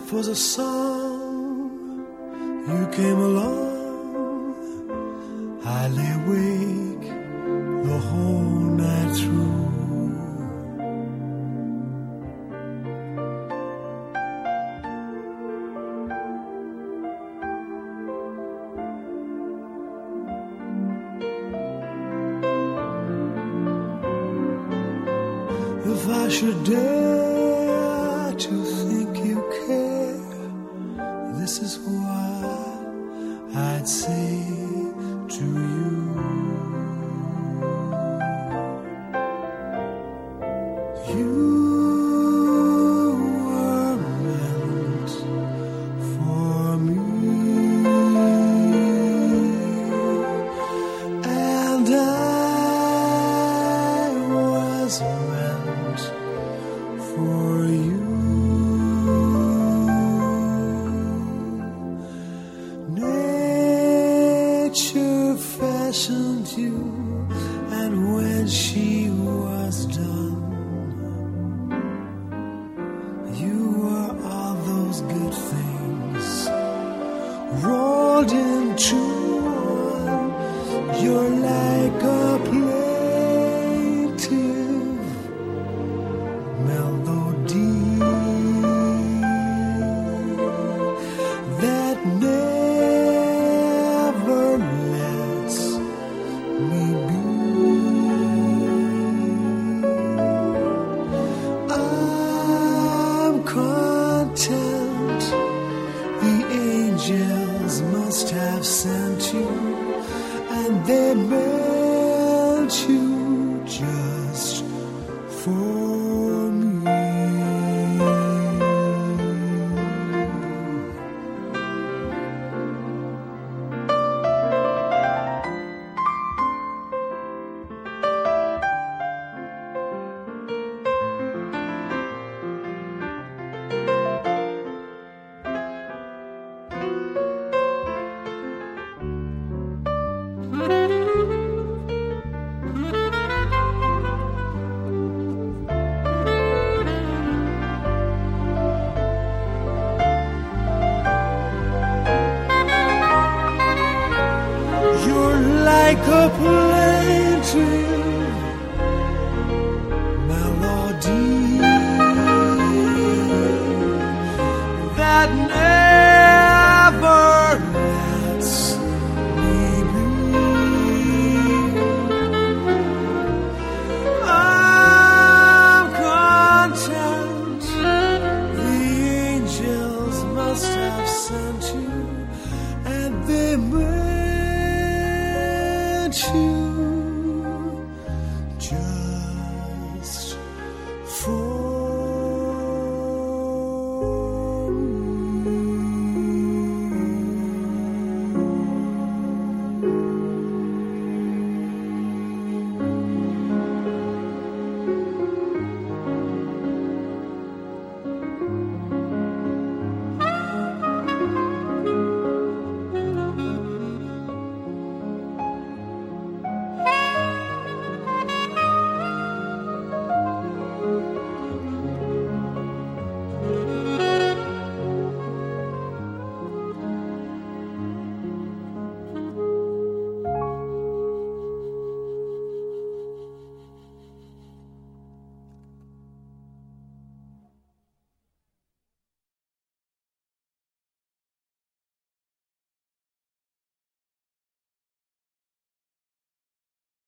life was a song, you came along. I lay awake the whole night through. If I should dare to think you care, this is what I'd say to you. You were meant for me, and I was meant for you. Nature fashioned you, and when she was done, you were all those good things rolled into one. You're like a plaintive melody that never lets me be. I'm content the angels must have sent you, and they meant you just for me. You're like a plaintive melody that never lets me be. I'm content the angels must have sent you, and they meant you